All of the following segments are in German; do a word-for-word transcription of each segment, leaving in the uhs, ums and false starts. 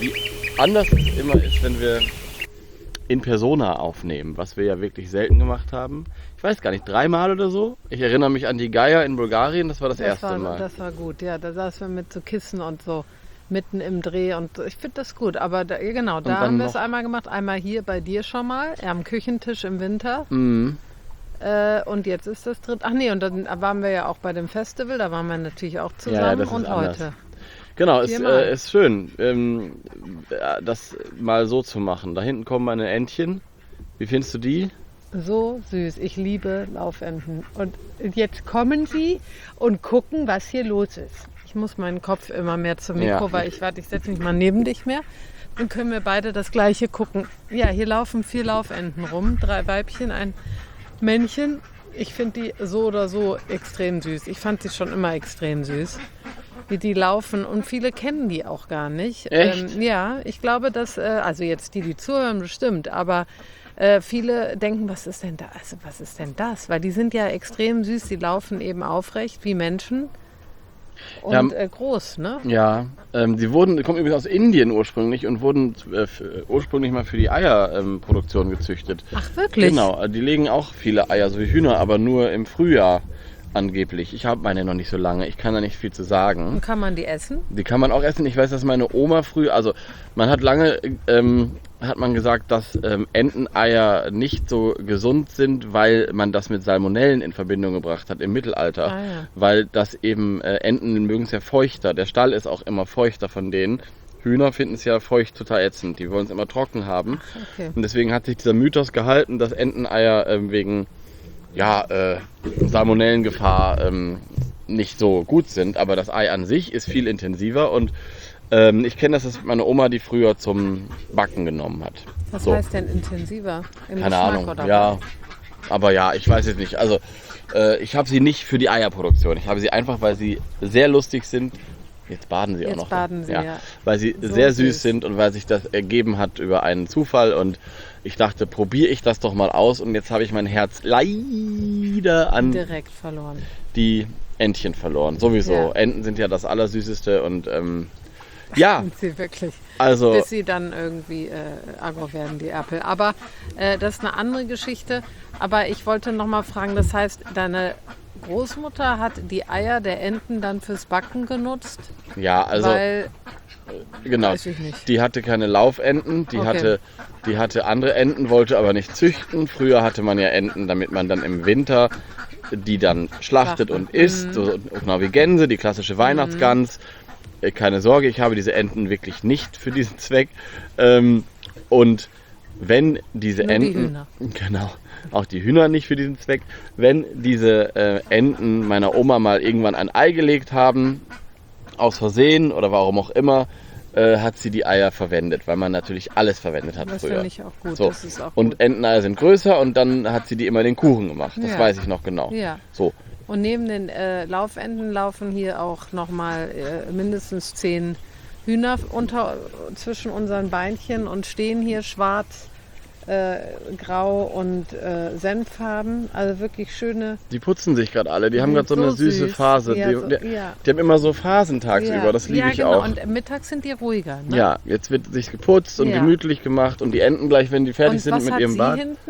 wie anders es immer ist, wenn wir in Persona aufnehmen, was wir ja wirklich selten gemacht haben. Ich weiß gar nicht, dreimal oder so. Ich erinnere mich an die Geier in Bulgarien, das war das, das erste war, Mal. Das war gut, ja, da saßen wir mit so Kissen und so mitten im Dreh und ich finde das gut. Aber da, genau, da haben wir es einmal gemacht, einmal hier bei dir schon mal, am Küchentisch im Winter. Mhm. Äh, und jetzt ist das dritte. Ach nee, und dann waren wir ja auch bei dem Festival, da waren wir natürlich auch zusammen ja, das ist und anders. heute. Genau, ist, äh, ist schön, ähm, das mal so zu machen. Da hinten kommen meine Entchen. Wie findest du die? So süß. Ich liebe Laufenten. Und jetzt kommen sie und gucken, was hier los ist. Ich muss meinen Kopf immer mehr zum Mikro, ja. weil ich warte, ich setze mich mal neben dich mehr. Dann können wir beide das Gleiche gucken. Ja, hier laufen vier Laufenten rum. Drei Weibchen, ein Männchen. Ich finde die so oder so extrem süß. Ich fand sie schon immer extrem süß, wie die laufen. Und viele kennen die auch gar nicht. Echt? Ähm, ja, ich glaube, dass, äh, also jetzt die, die zuhören, bestimmt, aber äh, viele denken, was ist denn da? Also was ist denn das? Weil die sind ja extrem süß, die laufen eben aufrecht wie Menschen. Und ja, äh, groß, ne? Ja, ähm, die wurden, die kommen übrigens aus Indien ursprünglich und wurden äh, ursprünglich mal für die Eierproduktion ähm, gezüchtet. Ach, wirklich? Genau, die legen auch viele Eier, so wie Hühner, aber nur im Frühjahr angeblich. Ich habe meine noch nicht so lange, ich kann da nicht viel zu sagen. Und kann man die essen? Die kann man auch essen. Ich weiß, dass meine Oma früh, also man hat lange, ähm, hat man gesagt, dass ähm, Enteneier nicht so gesund sind, weil man das mit Salmonellen in Verbindung gebracht hat im Mittelalter. Ah, ja. Weil das eben, äh, Enten mögen es ja feuchter. Der Stall ist auch immer feuchter von denen. Hühner finden es ja feucht total ätzend. Die wollen es immer trocken haben. Ach, okay. Und deswegen hat sich dieser Mythos gehalten, dass Enteneier äh, wegen ja, äh, Salmonellengefahr ähm, nicht so gut sind, aber das Ei an sich ist viel intensiver und ähm, ich kenne das, dass meine Oma die früher zum Backen genommen hat. Was so. heißt denn intensiver? Im Keine Geschmack, Ahnung, oder ja, aber ja, ich weiß es nicht. Also äh, ich habe sie nicht für die Eierproduktion, ich habe sie einfach, weil sie sehr lustig sind. Jetzt baden sie Jetzt auch noch. baden sie, ja. ja. Weil sie So sehr süß süß sind und weil sich das ergeben hat über einen Zufall und ich dachte, probiere ich das doch mal aus und jetzt habe ich mein Herz leider an direkt verloren. Die Entchen verloren. Sowieso. Ja. Enten sind ja das Allersüßeste und ähm, ja. Sind sie wirklich. Also, bis sie dann irgendwie äh, aggro werden, die Erpel. Aber äh, das ist eine andere Geschichte. Aber ich wollte noch mal fragen, das heißt, deine Großmutter hat die Eier der Enten dann fürs Backen genutzt? Ja, also weil, genau. Weiß ich nicht. Die hatte keine Laufenten, die, okay. hatte, die hatte andere Enten, wollte aber nicht züchten. Früher hatte man ja Enten, damit man dann im Winter die dann schlachtet Schlachten. und isst, Mhm. so genau wie Gänse, die klassische Weihnachtsgans. Mhm. Keine Sorge, ich habe diese Enten wirklich nicht für diesen Zweck. Ähm, und wenn diese Nur Enten, die Hühner. genau, auch die Hühner nicht für diesen Zweck, wenn diese äh, Enten meiner Oma mal irgendwann ein Ei gelegt haben, aus Versehen oder warum auch immer, äh, hat sie die Eier verwendet, weil man natürlich alles verwendet hat das früher. finde ich auch gut. So. Das ist auch und gut. Enteneier sind größer und dann hat sie die immer in den Kuchen gemacht. Das Ja. weiß ich noch genau. Ja. So. Und neben den äh, Laufenten laufen hier auch nochmal äh, mindestens zehn Hühner unter, zwischen unseren Beinchen und stehen hier schwarz, äh, grau und äh, senffarben. Also wirklich schöne. Die putzen sich gerade alle. Die haben sind gerade so eine so süße süß. Phase. Ja, die, so- die, ja. die haben immer so Phasen tagsüber. Ja. Das liebe ja, ich genau. auch. Und mittags sind die ruhiger. Ne? Ja, jetzt wird sich geputzt und Ja. gemütlich gemacht und die Enten gleich, wenn die fertig und sind was mit hat ihrem sie Bad. hinten?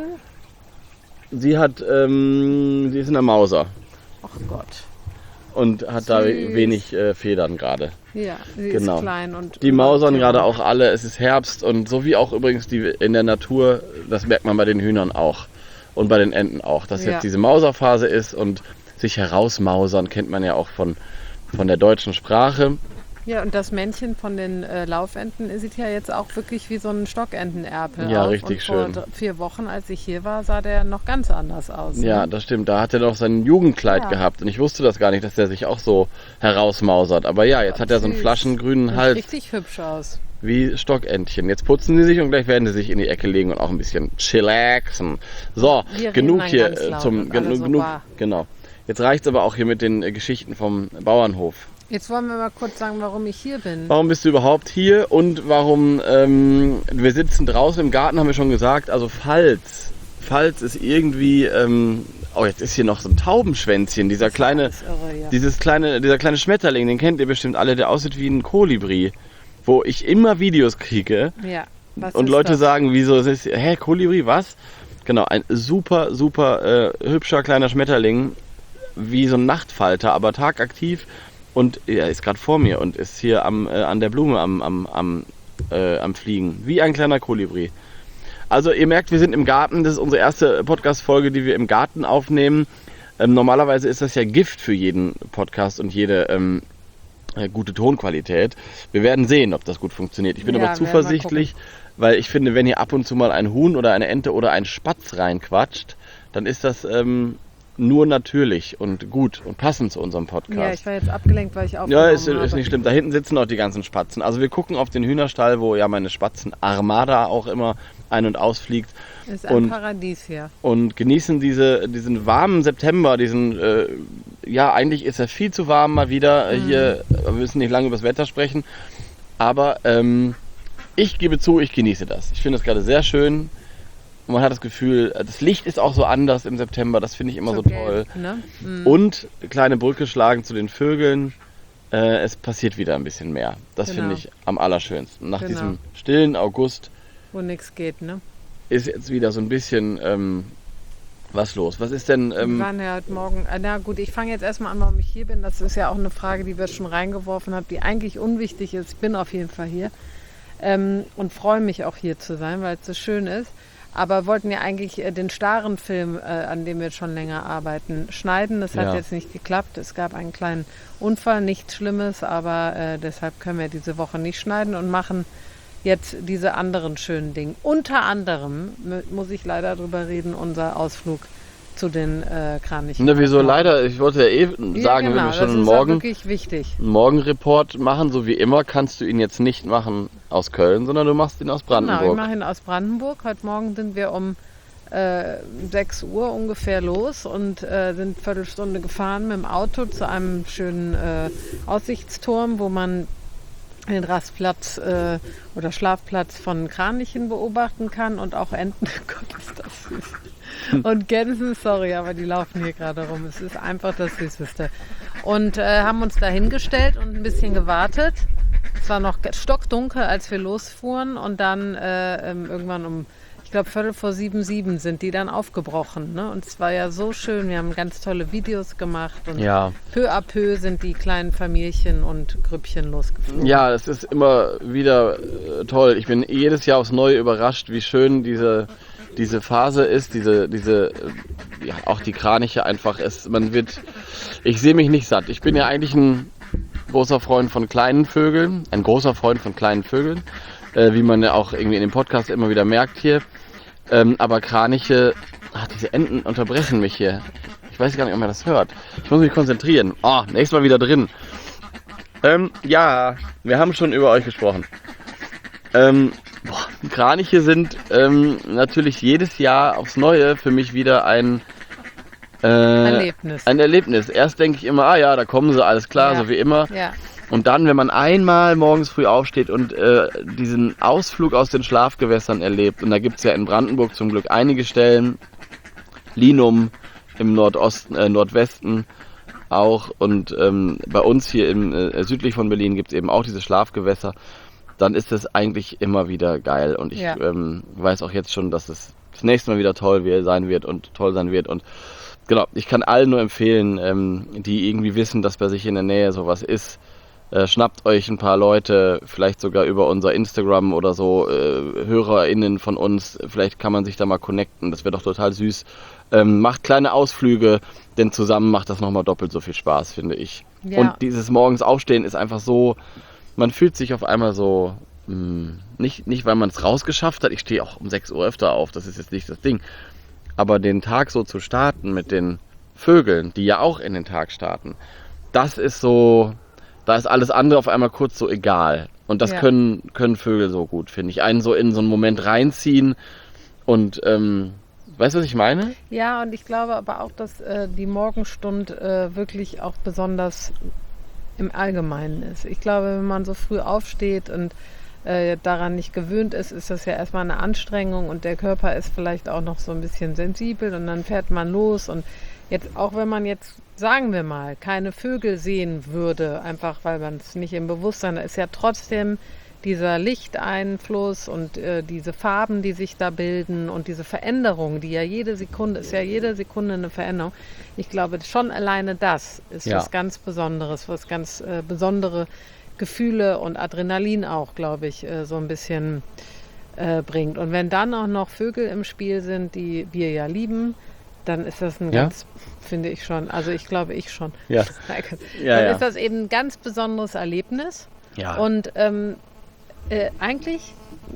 Sie hat, ähm, sie ist eine Mauser Ach Gott. und hat da Süß. wenig äh, Federn gerade. Ja, sie Genau. ist klein und. Die mausern und- gerade auch alle, es ist Herbst und so wie auch übrigens die in der Natur, das merkt man bei den Hühnern auch und bei den Enten auch, dass Ja. jetzt diese Mauserphase ist und sich herausmausern kennt man ja auch von, von der deutschen Sprache. Ja, und das Männchen von den äh, Laufenten sieht ja jetzt auch wirklich wie so ein Stockentenerpel Ja, aus. richtig und schön. Vor dr- vier Wochen, als ich hier war, sah der noch ganz anders aus. Ne? Ja, das stimmt, da hat er noch sein Jugendkleid Ja. gehabt und ich wusste das gar nicht, dass der sich auch so herausmausert. Aber ja, jetzt hat er so einen Süß. flaschengrünen Sieht Hals richtig hübsch aus. wie Stockentchen. Jetzt putzen sie sich und gleich werden sie sich in die Ecke legen und auch ein bisschen chillaxen. So, Wir reden genug dann hier ganz äh, laut zum und alle genu- so genug, wahr. genau. Jetzt reicht's aber auch hier mit den äh, Geschichten vom Bauernhof. Jetzt wollen wir mal kurz sagen, warum ich hier bin. Warum bist du überhaupt hier und warum, ähm, wir sitzen draußen im Garten, haben wir schon gesagt, also falls, falls es irgendwie, ähm, oh jetzt ist hier noch so ein Taubenschwänzchen, dieser kleine, Das ist irre, ja. dieses kleine, dieser kleine Schmetterling, den kennt ihr bestimmt alle, der aussieht wie ein Kolibri. wo ich immer Videos kriege Ja. Was und ist Leute das? sagen, wieso ist es, hä, Kolibri, was? Genau, ein super, super äh, hübscher kleiner Schmetterling, wie so ein Nachtfalter, aber tagaktiv und er ist gerade vor mir und ist hier am, äh, an der Blume am, am, am, äh, am Fliegen, wie ein kleiner Kolibri. Also ihr merkt, wir sind im Garten, das ist unsere erste Podcast-Folge, die wir im Garten aufnehmen. Ähm, normalerweise ist das ja Gift für jeden Podcast und jede ähm, äh, gute Tonqualität. Wir werden sehen, ob das gut funktioniert. Ich bin Ja, aber werden wir zuversichtlich, weil ich finde, wenn hier ab und zu mal ein Huhn oder eine Ente oder ein Spatz reinquatscht, dann ist das ähm, nur natürlich und gut und passend zu unserem Podcast. Ja, ich war jetzt abgelenkt, weil ich aufgenommen Ja, ist, habe. ist nicht schlimm. Da hinten sitzen auch die ganzen Spatzen. Also wir gucken auf den Hühnerstall, wo ja meine Spatzen-Armada auch immer ein- und ausfliegt. Ist ein und, Paradies hier. und genießen diese, diesen warmen September, diesen, äh, ja, eigentlich ist er viel zu warm mal wieder. Mhm. Hier, wir müssen nicht lange über das Wetter sprechen. Aber ähm, ich gebe zu, ich genieße das. Ich finde es gerade sehr schön. Und man hat das Gefühl, das Licht ist auch so anders im September, das finde ich immer so, so toll. Gelb, ne? Mhm. Und kleine Brücke schlagen zu den Vögeln. Äh, es passiert wieder ein bisschen mehr. Das Genau. finde ich am allerschönsten. Nach Genau. diesem stillen August Wo nichts geht, ne? ist jetzt wieder so ein bisschen ähm, was los. Was ist denn... Wir Ähm, waren ja heute Morgen, äh, na gut, ich fange jetzt erstmal an, warum ich hier bin. Das ist ja auch eine Frage, die wir schon reingeworfen haben, die eigentlich unwichtig ist. Ich bin auf jeden Fall hier ähm, und freue mich auch hier zu sein, weil es so schön ist. Aber wollten ja eigentlich äh, den starren Film, äh, an dem wir schon länger arbeiten, schneiden. Das hat Ja. jetzt nicht geklappt. Es gab einen kleinen Unfall, nichts Schlimmes, aber äh, deshalb können wir diese Woche nicht schneiden und machen jetzt diese anderen schönen Dinge. Unter anderem, mu- muss ich leider drüber reden, unser Ausflug zu den äh, Kranichen. ne, wieso leider? Ich wollte ja eh sagen, Ja, wenn genau, wir schon das einen ist auch Morgen, wirklich wichtig. einen Morgenreport machen, so wie immer, kannst du ihn jetzt nicht machen aus Köln, sondern du machst ihn aus Genau, ich Brandenburg. mache ihn aus Brandenburg. Heute Morgen sind wir um äh, sechs Uhr ungefähr los und äh, sind eine Viertelstunde gefahren mit dem Auto zu einem schönen äh, Aussichtsturm, wo man den Rastplatz äh, oder Schlafplatz von Kranichen beobachten kann und auch Enten. Gott, ist das süß. Und Gänsen, sorry, aber die laufen hier gerade rum. Es ist einfach das Süßeste. Und äh, haben uns da hingestellt und ein bisschen gewartet. Es war noch stockdunkel, als wir losfuhren und dann äh, ähm, irgendwann um, ich glaube, Viertel vor sieben, sieben sind die dann aufgebrochen. Ne? Und es war ja so schön. Wir haben ganz tolle Videos gemacht und Ja. peu à peu sind die kleinen Familien und Grüppchen losgeflogen. Ja, es ist immer wieder äh, toll. Ich bin jedes Jahr aufs Neue überrascht, wie schön diese, diese Phase ist, diese, diese, äh, ja, auch die Kraniche einfach ist. Man wird, ich sehe mich nicht satt. Ich bin ja eigentlich ein großer Freund von kleinen Vögeln, ein großer Freund von kleinen Vögeln, äh, wie man ja auch irgendwie in dem Podcast immer wieder merkt hier. Ähm, aber Kraniche, ach, diese Enten unterbrechen mich hier. Ich weiß gar nicht, ob man das hört. Ich muss mich konzentrieren. Oh, nächstes Mal wieder drin. Ähm, ja, wir haben schon über euch gesprochen. Ähm, boah, Kraniche sind ähm, natürlich jedes Jahr aufs Neue für mich wieder ein äh, Erlebnis. Ein Erlebnis. Erst denke ich immer, ah ja, da kommen sie, alles klar, Ja. so wie immer. Ja, Und dann, wenn man einmal morgens früh aufsteht und äh, diesen Ausflug aus den Schlafgewässern erlebt, und da gibt es ja in Brandenburg zum Glück einige Stellen, Linum im Nordosten, äh, Nordwesten auch, und ähm, bei uns hier im, äh, südlich von Berlin gibt es eben auch diese Schlafgewässer, dann ist das eigentlich immer wieder geil. Und ich Ja. ähm, weiß auch jetzt schon, dass es das nächste Mal wieder toll wir- sein wird und toll sein wird. Und genau, ich kann allen nur empfehlen, ähm, die irgendwie wissen, dass bei sich in der Nähe sowas ist, äh, schnappt euch ein paar Leute, vielleicht sogar über unser Instagram oder so, äh, HörerInnen von uns, vielleicht kann man sich da mal connecten, das wäre doch total süß. Ähm, macht kleine Ausflüge, denn zusammen macht das nochmal doppelt so viel Spaß, finde ich. Ja. Und dieses morgens Aufstehen ist einfach so, man fühlt sich auf einmal so, mh, nicht, nicht weil man es rausgeschafft hat, ich stehe auch um sechs Uhr öfter auf, das ist jetzt nicht das Ding, aber den Tag so zu starten mit den Vögeln, die ja auch in den Tag starten, das ist so, da ist alles andere auf einmal kurz so egal. Und das Ja. können, können Vögel so gut, finde ich. Einen so in so einen Moment reinziehen und, ähm, weißt du, was ich meine? Ja, und ich glaube aber auch, dass äh, die Morgenstund äh, wirklich auch besonders im Allgemeinen ist. Ich glaube, wenn man so früh aufsteht und äh, daran nicht gewöhnt ist, ist das ja erstmal eine Anstrengung und der Körper ist vielleicht auch noch so ein bisschen sensibel und dann fährt man los und jetzt, auch wenn man jetzt, sagen wir mal, keine Vögel sehen würde, einfach weil man es nicht im Bewusstsein hat, ist ja trotzdem dieser Lichteinfluss und äh, diese Farben, die sich da bilden und diese Veränderung, die ja jede Sekunde, ist ja jede Sekunde eine Veränderung. Ich glaube, schon alleine das ist Ja. was ganz Besonderes, was ganz äh, besondere Gefühle und Adrenalin auch, glaube ich, äh, so ein bisschen äh, bringt. Und wenn dann auch noch Vögel im Spiel sind, die wir ja lieben, dann ist das ein Ja? ganz, finde ich schon, also ich glaube ich schon, Ja. dann Ja, ja. ist das eben ein ganz besonderes Erlebnis. Ja. Und ähm, äh, eigentlich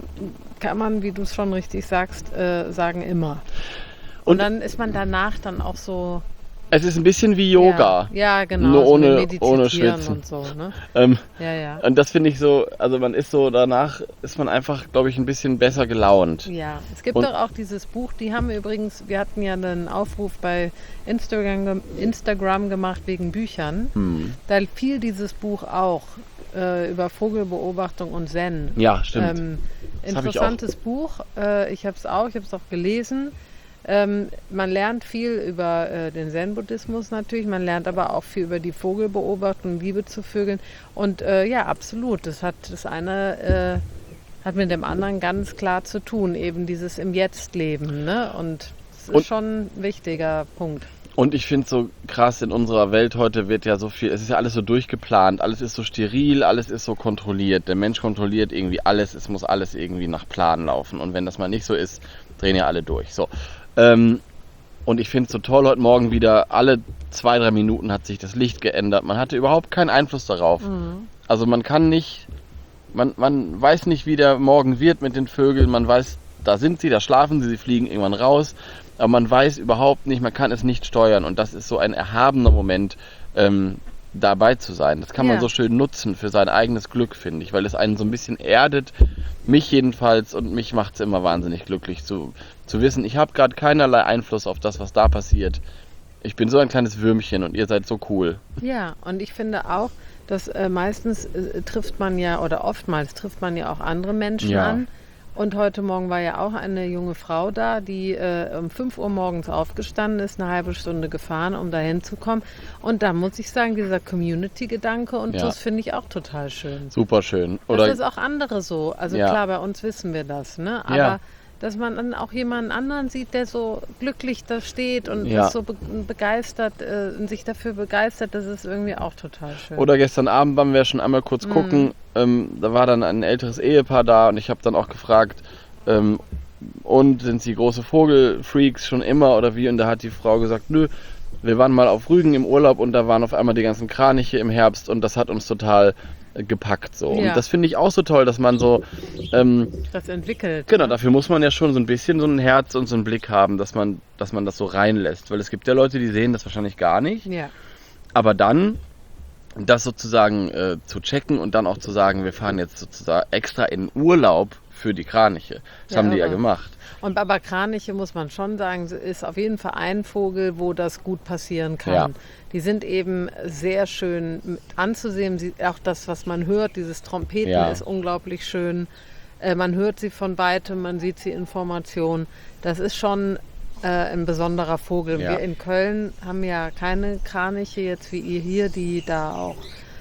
kann man, wie du es schon richtig sagst, äh, sagen immer. Und, Und- dann ist man danach dann auch so... Es ist ein bisschen wie Yoga. Ja, ja genau. Nur so ohne- Meditieren ohne Schwitzen. und so. Ne? Ähm, Ja, ja. und das finde ich so, also man ist so, danach ist man einfach, glaube ich, ein bisschen besser gelaunt. Ja, es gibt Und- doch auch dieses Buch, die haben wir übrigens, wir hatten ja einen Aufruf bei Instagram, ge- Instagram gemacht wegen Büchern. Hm. Da fiel dieses Buch auch äh, über Vogelbeobachtung und Zen. Ja, stimmt. Ähm, Das hab ich auch. interessantes Buch. Äh, ich habe es auch, ich habe es auch gelesen. Ähm, man lernt viel über äh, den Zen-Buddhismus natürlich, man lernt aber auch viel über die Vogelbeobachtung, Liebe zu Vögeln. Und äh, ja, absolut, das hat das eine äh, hat mit dem anderen ganz klar zu tun, eben dieses im Jetzt leben. Ne? Und das ist Und- schon ein wichtiger Punkt. Und ich finde es so krass, in unserer Welt heute wird ja so viel, es ist ja alles so durchgeplant, alles ist so steril, alles ist so kontrolliert. Der Mensch kontrolliert irgendwie alles, es muss alles irgendwie nach Plan laufen. Und wenn das mal nicht so ist, drehen ja alle durch. So. Ähm, und ich finde es so toll, heute Morgen wieder, alle zwei, drei Minuten hat sich das Licht geändert. Man hatte überhaupt keinen Einfluss darauf. Also man kann nicht, man, man weiß nicht, wie der Morgen wird mit den Vögeln, man weiß, da sind sie, da schlafen sie, sie fliegen irgendwann raus. Aber man weiß überhaupt nicht, man kann es nicht steuern. Und das ist so ein erhabener Moment, ähm, dabei zu sein. Das kann man Ja. so schön nutzen für sein eigenes Glück, finde ich. Weil es einen so ein bisschen erdet, mich jedenfalls, und mich macht es immer wahnsinnig glücklich zu, zu wissen, ich habe gerade keinerlei Einfluss auf das, was da passiert. Ich bin so ein kleines Würmchen und ihr seid so cool. Ja, und ich finde auch, dass äh, meistens äh, trifft man ja, oder oftmals trifft man ja auch andere Menschen Ja. an. Und heute Morgen war ja auch eine junge Frau da, die äh, um fünf Uhr morgens aufgestanden ist, eine halbe Stunde gefahren, um da hinzukommen. Und da muss ich sagen, dieser Community-Gedanke und Ja. das finde ich auch total schön. Super schön. Das Oder ist auch andere so. Also Ja. klar, bei uns wissen wir das, ne? Aber Ja. dass man dann auch jemanden anderen sieht, der so glücklich da steht und Ja. ist so be begeistert äh, und sich dafür begeistert, das ist irgendwie auch total schön. Oder gestern Abend waren wir schon einmal kurz gucken, ähm, da war dann ein älteres Ehepaar da und ich habe dann auch gefragt, ähm, und sind sie große Vogelfreaks schon immer oder wie? Und da hat die Frau gesagt, nö, wir waren mal auf Rügen im Urlaub und da waren auf einmal die ganzen Kraniche im Herbst und das hat uns total äh, gepackt so. Ja. Und das finde ich auch so toll, dass man so, ähm, das entwickelt. genau, dafür muss man ja schon so ein bisschen so ein Herz und so einen Blick haben, dass man, dass man das so reinlässt. Weil es gibt ja Leute, die sehen das wahrscheinlich gar nicht. Ja. Aber dann das sozusagen äh, zu checken und dann auch zu sagen, wir fahren jetzt sozusagen extra in Urlaub für die Kraniche. Das Ja, haben die ja irre. gemacht. Und aber Kraniche, muss man schon sagen, ist auf jeden Fall ein Vogel, wo das gut passieren kann. Ja. Die sind eben sehr schön mit anzusehen. Sie, auch das, was man hört, dieses Trompeten Ja. ist unglaublich schön. Äh, man hört sie von weitem, man sieht sie in Formation. Das ist schon äh, ein besonderer Vogel. Ja. Wir in Köln haben ja keine Kraniche jetzt wie ihr hier, die da auch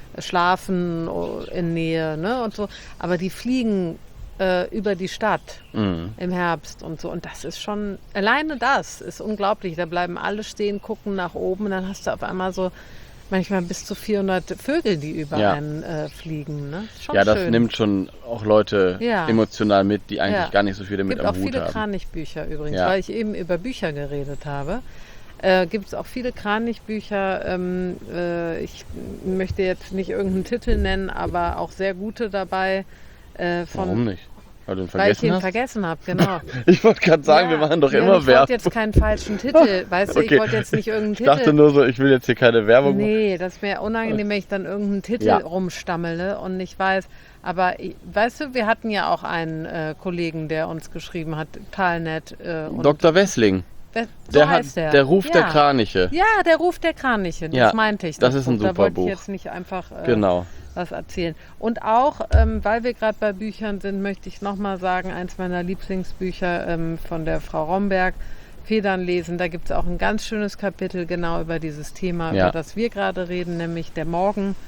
schlafen in Nähe, ne, und so. Aber die fliegen äh, über die Stadt Mhm. im Herbst und so. Und das ist schon, alleine das ist unglaublich. Da bleiben alle stehen, gucken nach oben und dann hast du auf einmal so manchmal bis zu vierhundert Vögel, die über Ja. einen äh, fliegen. Ne? Ist schon Ja, das schön. nimmt schon auch Leute Ja. emotional mit, die eigentlich Ja. gar nicht so viel damit gibt am auch Hut viele haben. Kranichbücher übrigens, Ja. weil ich eben über Bücher geredet habe. Äh, gibt es auch viele Kranichbücher. Ähm, äh, ich möchte jetzt nicht irgendeinen Titel nennen, aber auch sehr gute dabei. Äh, von, Warum nicht? Weil du ihn Weil ich vergessen den hast? vergessen habe, genau. Ich wollte gerade sagen, Ja, wir machen doch ja, immer ich Werbung. wollte jetzt keinen falschen Titel, weißt du, Okay. ich wollte jetzt nicht irgendeinen Ich Titel. dachte nur so, ich will jetzt hier keine Werbung machen. Nee, das wäre unangenehm, wenn ich dann irgendeinen Titel Ja. rumstammele und nicht weiß. Aber ich- weißt du, wir hatten ja auch einen äh, Kollegen, der uns geschrieben hat, total nett. Äh, und Doktor Wessling, Wer- so der, heißt hat, der. der Ruf ja. der Kraniche. Ja, der Ruf der Kraniche, das Ja, meinte ich. das ist ein Da super wollte Buch. ich jetzt nicht einfach äh, Genau. was erzählen. Und auch, ähm, weil wir gerade bei Büchern sind, möchte ich nochmal sagen, eins meiner Lieblingsbücher ähm, von der Frau Romberg, Federn lesen, da gibt es auch ein ganz schönes Kapitel genau über dieses Thema, Ja. über das wir gerade reden, nämlich der Morgen.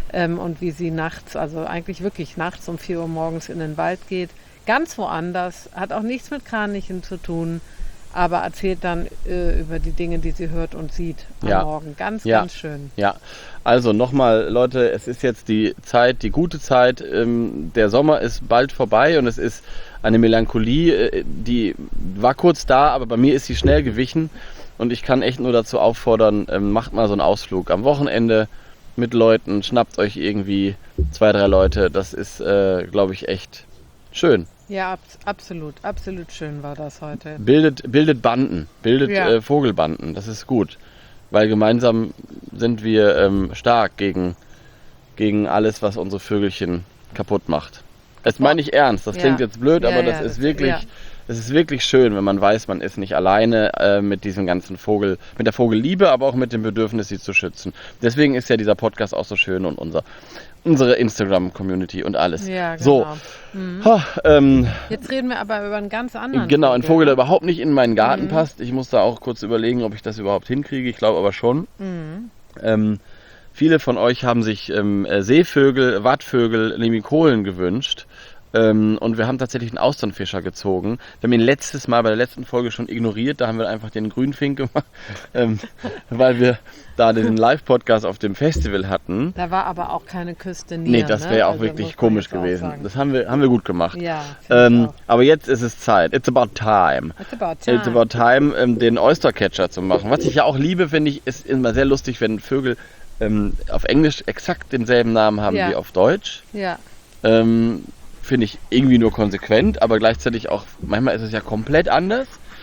ähm, und wie sie nachts, also eigentlich wirklich nachts um vier Uhr morgens in den Wald geht. Ganz woanders, hat auch nichts mit Kranichen zu tun, aber erzählt dann äh, über die Dinge, die sie hört und sieht am Ja. Morgen. Ganz, Ja. ganz schön. Ja, also nochmal, Leute, es ist jetzt die Zeit, die gute Zeit. Ähm, der Sommer ist bald vorbei und es ist eine Melancholie, äh, die war kurz da, aber bei mir ist sie schnell gewichen. Und ich kann echt nur dazu auffordern, ähm, macht mal so einen Ausflug am Wochenende mit Leuten, schnappt euch irgendwie zwei, drei Leute. Das ist, äh, glaube ich, echt schön. Ja, ab, absolut, absolut schön war das heute. Bildet, bildet Banden, bildet Ja. äh, Vogelbanden, das ist gut. Weil gemeinsam sind wir ähm, stark gegen, gegen alles, was unsere Vögelchen kaputt macht. Das meine ich ernst, das Ja. klingt jetzt blöd, Ja, aber das ja, ist das- wirklich, ja. es ist wirklich schön, wenn man weiß, man ist nicht alleine äh, mit diesem ganzen Vogel, mit der Vogelliebe, aber auch mit dem Bedürfnis, sie zu schützen. Deswegen ist ja dieser Podcast auch so schön und unser, unsere Instagram-Community und alles. Ja, genau. So, ha, ähm, Jetzt reden wir aber über einen ganz anderen genau, ein Vogel, der ne? überhaupt nicht in meinen Garten Mhm. passt. Ich muss da auch kurz überlegen, ob ich das überhaupt hinkriege. Ich glaube aber schon. Mhm. Ähm, viele von euch haben sich ähm, äh, Seevögel, Wattvögel, Limikolen gewünscht. Ähm, und wir haben tatsächlich einen Austernfischer gezogen. Wir haben ihn letztes Mal bei der letzten Folge schon ignoriert. Da haben wir einfach den Grünfink gemacht, ähm, weil wir da den Live-Podcast auf dem Festival hatten. Da war aber auch keine Küste näher. Nee, das wäre ne? auch Also wirklich muss man komisch jetzt auch gewesen. sagen. Das haben wir, haben wir gut gemacht. Ja, finde ich Ähm, auch. aber jetzt ist es Zeit. It's about time. It's about time. It's about time, ähm, den Oystercatcher zu machen. Was ich ja auch liebe, finde ich, ist immer sehr lustig, wenn Vögel ähm, auf Englisch exakt denselben Namen haben Ja. wie auf Deutsch. Ja, Ähm, finde ich irgendwie nur konsequent, aber gleichzeitig auch, manchmal ist es ja komplett anders.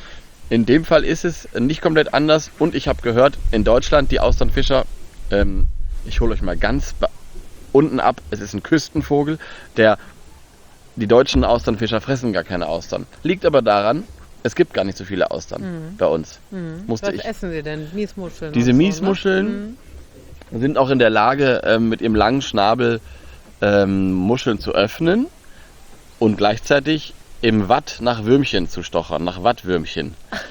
In dem Fall ist es nicht komplett anders und ich habe gehört, in Deutschland die Austernfischer, ähm, ich hole euch mal ganz ba- unten ab, es ist ein Küstenvogel, der, die deutschen Austernfischer fressen gar keine Austern. Liegt aber daran, es gibt gar nicht so viele Austern bei uns. Musste was ich. essen sie denn? Miesmuscheln? Diese und so, Miesmuscheln sind auch in der Lage, ähm, mit ihrem langen Schnabel ähm, Muscheln zu öffnen und gleichzeitig im Watt nach Würmchen zu stochern, nach Wattwürmchen.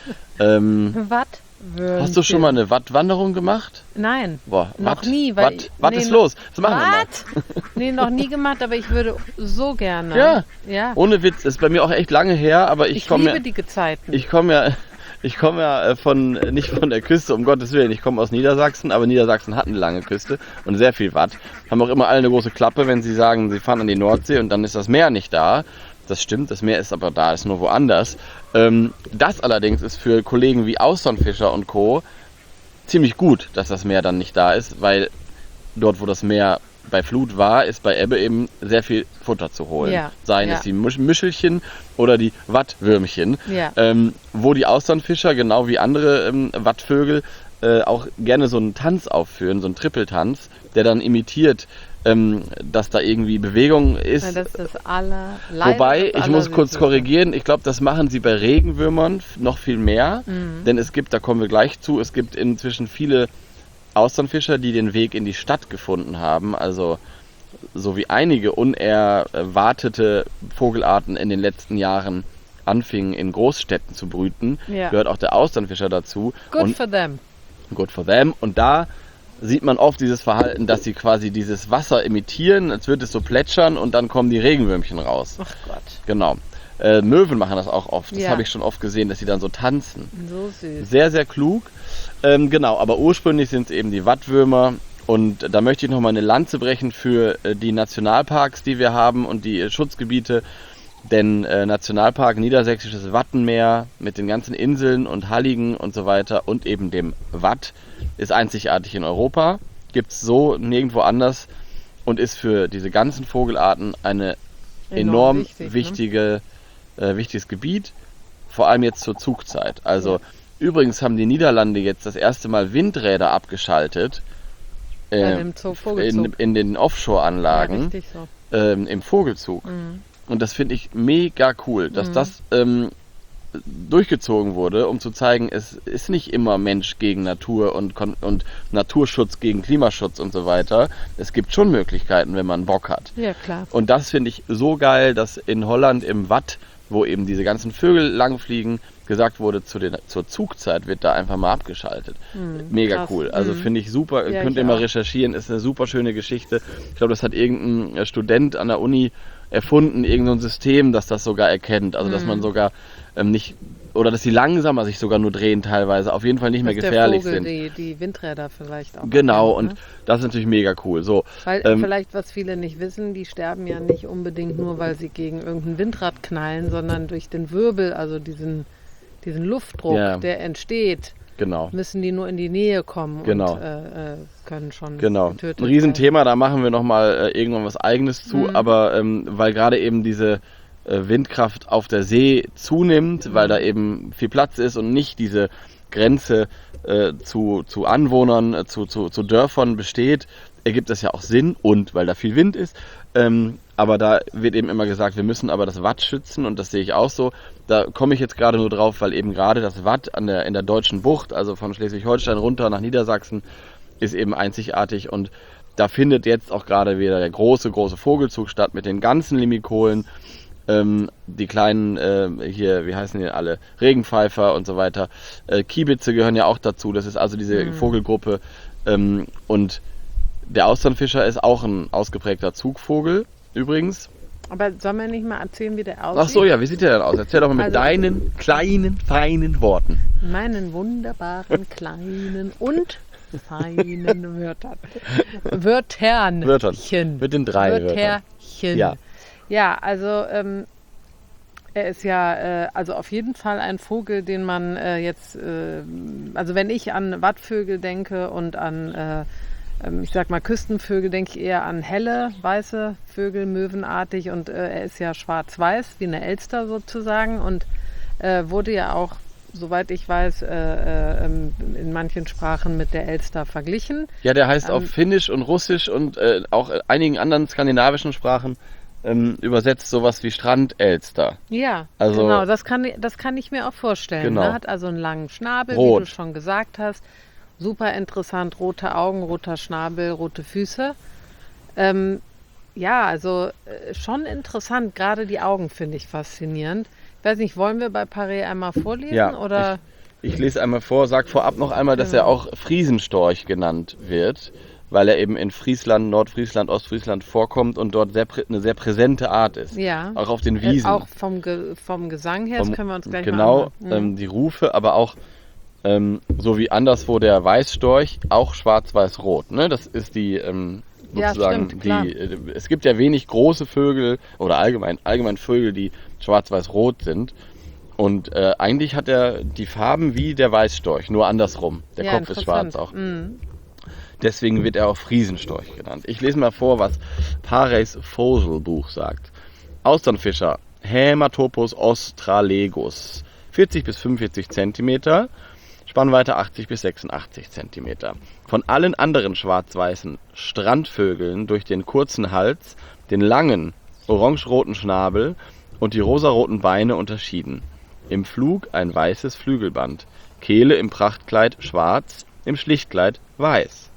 ähm, Ne? Watt? hast du schon mal eine Wattwanderung gemacht? Nein, Boah, noch Watt, nie. Weil Watt, Watt nee, ist los. Das machen wir mal. Watt? Nee, noch nie gemacht, aber ich würde so gerne. Ja. ja. Ohne Witz, ist bei mir auch echt lange her, aber ich, Ich komme liebe ja, die Gezeiten. ich komme ja, ich komme ja äh, von, nicht von der Küste, um Gottes Willen. Ich komme aus Niedersachsen, aber Niedersachsen hat eine lange Küste und sehr viel Watt. Haben auch immer alle eine große Klappe, wenn sie sagen, sie fahren an die Nordsee und dann ist das Meer nicht da. Das stimmt, das Meer ist aber da, ist nur woanders. Ähm, das allerdings ist für Kollegen wie Austernfischer und Co. ziemlich gut, dass das Meer dann nicht da ist, weil dort, wo das Meer bei Flut war, ist bei Ebbe eben sehr viel Futter zu holen. Ja, Seien ja. es die Musch- Mischelchen oder die Wattwürmchen, Ja. ähm, wo die Austernfischer, genau wie andere ähm, Wattvögel, äh, auch gerne so einen Tanz aufführen, so einen Trippeltanz, der dann imitiert, ähm, dass da irgendwie Bewegung ist. Ja, das ist das aller, leider Wobei, das ich muss kurz Allersüßeste. korrigieren, ich glaube, das machen sie bei Regenwürmern f- noch viel mehr, Mhm. denn es gibt, da kommen wir gleich zu, es gibt inzwischen viele Austernfischer, die den Weg in die Stadt gefunden haben, also so wie einige unerwartete Vogelarten in den letzten Jahren anfingen in Großstädten zu brüten, Ja. gehört auch der Austernfischer dazu. Good und for them. Good for them. Und da sieht man oft dieses Verhalten, dass sie quasi dieses Wasser imitieren, als würde es so plätschern und dann kommen die Regenwürmchen raus. Ach Gott, Genau. Äh, Möwen machen das auch oft. Das Ja. habe ich schon oft gesehen, dass sie dann so tanzen. so süß. Sehr, sehr klug. Ähm, genau, aber ursprünglich sind es eben die Wattwürmer. Und da möchte ich nochmal eine Lanze brechen für äh, die Nationalparks, die wir haben und die äh, Schutzgebiete. Denn äh, Nationalpark Niedersächsisches Wattenmeer mit den ganzen Inseln und Halligen und so weiter und eben dem Watt ist einzigartig in Europa. Gibt es so nirgendwo anders und ist für diese ganzen Vogelarten eine enorm, wichtig, ne? wichtige, äh, wichtiges Gebiet, vor allem jetzt zur Zugzeit. Also Ja. übrigens haben die Niederlande jetzt das erste Mal Windräder abgeschaltet Bei äh, dem Zoo- in, Vogelzug. in den Ja, Offshore-Anlagen richtig so. ähm, im Vogelzug. Mhm. Und das finde ich mega cool, dass Mhm. das ähm, durchgezogen wurde, um zu zeigen, es ist nicht immer Mensch gegen Natur und, und Naturschutz gegen Klimaschutz und so weiter. Es gibt schon Möglichkeiten, wenn man Bock hat. Ja, klar. Und das finde ich so geil, dass in Holland im Watt, wo eben diese ganzen Vögel langfliegen, gesagt wurde, zu den, zur Zugzeit wird da einfach mal abgeschaltet. Mhm, Mega krass. cool. Also Mhm. finde ich super. Ja, Könnt ich ihr mal auch. recherchieren. Ist eine super schöne Geschichte. Ich glaube, das hat irgendein Student an der Uni erfunden, irgendein System, das das sogar erkennt. Also, dass Mhm. man sogar ähm, nicht, oder dass sie langsamer sich sogar nur drehen teilweise, auf jeden Fall nicht mehr Dass gefährlich der Vogel sind. Die, die Windräder vielleicht auch. Genau, erkennt, und ne? das ist natürlich mega cool. So, Weil ähm, vielleicht, was viele nicht wissen, die sterben ja nicht unbedingt nur, weil sie gegen irgendein Windrad knallen, sondern durch den Wirbel, also diesen, diesen Luftdruck, Ja. der entsteht, genau. müssen die nur in die Nähe kommen Genau. und äh, äh, können schon Genau, getötet ein Riesenthema, da machen wir nochmal äh, irgendwann was Eigenes zu, Mhm. aber ähm, weil gerade eben diese äh, Windkraft auf der See zunimmt, weil da eben viel Platz ist und nicht diese Grenze äh, zu, zu Anwohnern, äh, zu, zu, zu Dörfern besteht, ergibt das ja auch Sinn und weil da viel Wind ist. Ähm, aber da wird eben immer gesagt, wir müssen aber das Watt schützen und das sehe ich auch so. Da komme ich jetzt gerade nur drauf, weil eben gerade das Watt an der, in der deutschen Bucht, also von Schleswig-Holstein runter nach Niedersachsen, ist eben einzigartig und da findet jetzt auch gerade wieder der große, große Vogelzug statt mit den ganzen Limikolen, ähm, die kleinen, äh, hier, wie heißen die alle, Regenpfeifer und so weiter. Äh, Kiebitze gehören ja auch dazu, das ist also diese Mhm. Vogelgruppe ähm, und der Austernfischer ist auch ein ausgeprägter Zugvogel übrigens. Aber sollen wir nicht mal erzählen, wie der aussieht? Ach so, ja, wie sieht der denn aus? Erzähl doch mal mit Also- deinen kleinen, feinen Worten. Meinen wunderbaren kleinen und feinen Wörtern. Wörtern. Wörtern. Mit den drei Wörtern. Wörterchen. Ja. Ja, also ähm, er ist ja äh, also auf jeden Fall ein Vogel, den man äh, jetzt, äh, also wenn ich an Wattvögel denke und an, äh, ähm, ich sag mal Küstenvögel, denke ich eher an helle, weiße Vögel, möwenartig und äh, er ist ja schwarz-weiß, wie eine Elster sozusagen und äh, wurde ja auch, soweit ich weiß, äh, äh, in manchen Sprachen mit der Elster verglichen. Ja, der heißt Ähm, auf Finnisch und Russisch und äh, auch einigen anderen skandinavischen Sprachen ähm, übersetzt sowas wie Strandelster. Ja, Also- genau, das kann, das kann ich mir auch vorstellen. Genau. Ne? Hat also einen langen Schnabel, Rot. wie du schon gesagt hast. Super interessant, rote Augen, roter Schnabel, rote Füße. Ähm, ja, also äh, schon interessant, gerade die Augen finde ich faszinierend. Ich weiß nicht, wollen wir bei Paré einmal vorlesen? Ja, oder? Ich lese einmal vor, sag vorab noch einmal, dass er Genau. auch Friesenstorch genannt wird, weil er eben in Friesland, Nordfriesland, Ostfriesland vorkommt und dort sehr, prä- eine sehr präsente Art ist. Ja. Auch auf den Äh, Wiesen. auch vom, Ge vom Gesang her, das Vom- können wir uns gleich genau, mal anhören. ähm, die Rufe, aber auch ähm, so wie anderswo der Weißstorch, auch schwarz-weiß-rot. Ne? Das ist die ähm, Ja, sozusagen stimmt, klar. die. Äh, es gibt ja wenig große Vögel oder allgemein allgemein Vögel, die schwarz-weiß-rot sind. Und äh, eigentlich hat er die Farben wie der Weißstorch, nur andersrum. Der Ja, Kopf ist interessant. schwarz auch. Mhm. Deswegen wird er auch Friesenstorch genannt. Ich lese mal vor, was Pareys Vogelbuch sagt. Austernfischer, Hämatopus australegus, vierzig bis fünfundvierzig Zentimeter, Spannweite achtzig bis sechsundachtzig Zentimeter. Von allen anderen schwarz-weißen Strandvögeln durch den kurzen Hals, den langen orangeroten Schnabel und die rosaroten Beine unterschieden. Im Flug ein weißes Flügelband, Kehle im Prachtkleid schwarz, im Schlichtkleid weiß.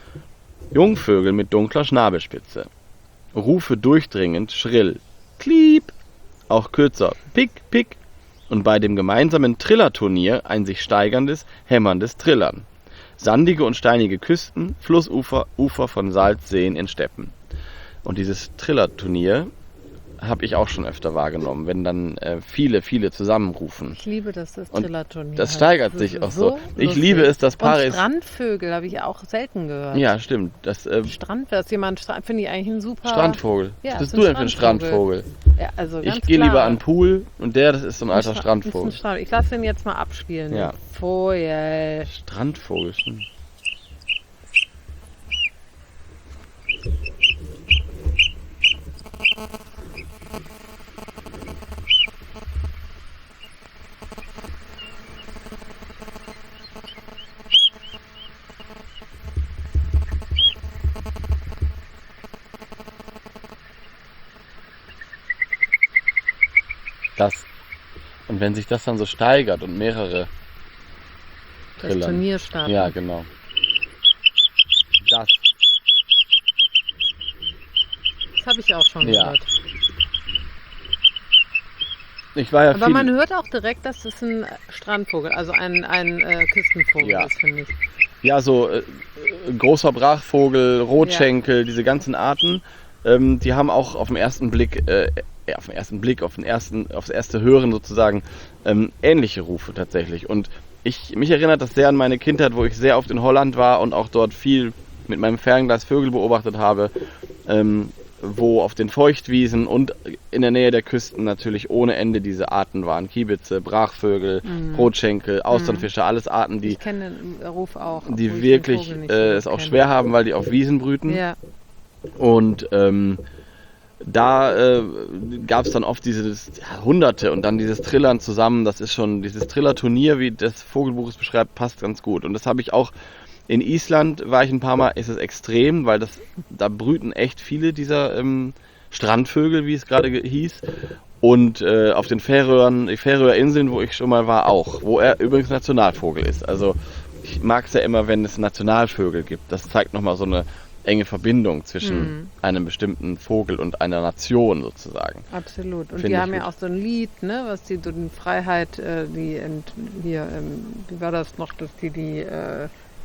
Jungvögel mit dunkler Schnabelspitze. Rufe durchdringend, schrill. Kliep. Auch kürzer. Pick, pick. Und bei dem gemeinsamen Trillerturnier ein sich steigerndes, hämmerndes Trillern. Sandige und steinige Küsten, Flussufer, Ufer von Salzseen in Steppen. Und dieses Trillerturnier habe ich auch schon öfter wahrgenommen, wenn dann äh, viele, viele zusammenrufen. Ich liebe das, das Und Trillerturnier. das heißt. steigert Das sich ist auch so. Ich lustig. liebe es, dass Und Paris. Strandvögel habe ich auch selten gehört. Ja, stimmt. Das äh, Strand, dass jemand Strand, finde ich eigentlich ein super. Strandvogel. Ja, Was ist bist ein du denn für ein Strandvogel. Strandvogel? Ja, also ganz Ich gehe klar. lieber an den Pool und der, das ist so ein alter Stra- ist Strandvogel. ein Strand. Ich lasse den jetzt mal abspielen. Ja. Vogel. Strandvogel, stimmt. Das Und wenn sich das dann so steigert und mehrere Das Turnier starten. Ja, genau. Das. Das habe ich auch schon Ja. gehört. Ich war ja Aber viel, man hört auch direkt, dass das ein Strandvogel, also ein, ein äh, Küstenvogel Ja. ist, finde ich. ja, so äh, großer Brachvogel, Rotschenkel, diese ganzen Arten, ähm, die haben auch auf den ersten Blick, äh, auf den ersten Blick, auf den ersten, aufs erste Hören sozusagen ähm, ähnliche Rufe tatsächlich. Und ich, mich erinnert das sehr an meine Kindheit, wo ich sehr oft in Holland war und auch dort viel mit meinem Fernglas Vögel beobachtet habe, ähm, wo auf den Feuchtwiesen und in der Nähe der Küsten natürlich ohne Ende diese Arten waren. Kiebitze, Brachvögel, Mhm. Rotschenkel, Austernfische, alles Arten, die, Ich kenne den Ruf auch. obwohl ich die den wirklich Vogel nicht so äh, gut es auch kenne. schwer haben, weil die auf Wiesen brüten. Ja, Und ähm, da äh, gab es dann oft dieses ja, Hunderte und dann dieses Trillern zusammen. Das ist schon, dieses Trillerturnier, wie das Vogelbuch es beschreibt, passt ganz gut. Und das habe ich auch in Island, war ich ein paar Mal, ist es extrem, weil das da brüten echt viele dieser ähm, Strandvögel, wie es gerade ge- hieß. Und äh, auf den Färöern, die Färöer Inseln, wo ich schon mal war, auch. Wo er übrigens Nationalvogel ist. Also ich mag es ja immer, wenn es Nationalvögel gibt. Das zeigt nochmal so eine enge Verbindung zwischen Mhm. einem bestimmten Vogel und einer Nation sozusagen. absolut. Und Finde die ich haben ja gut. auch so ein Lied, ne, was die so die Freiheit, äh, die ent, hier, ähm, wie war das noch, dass die die äh,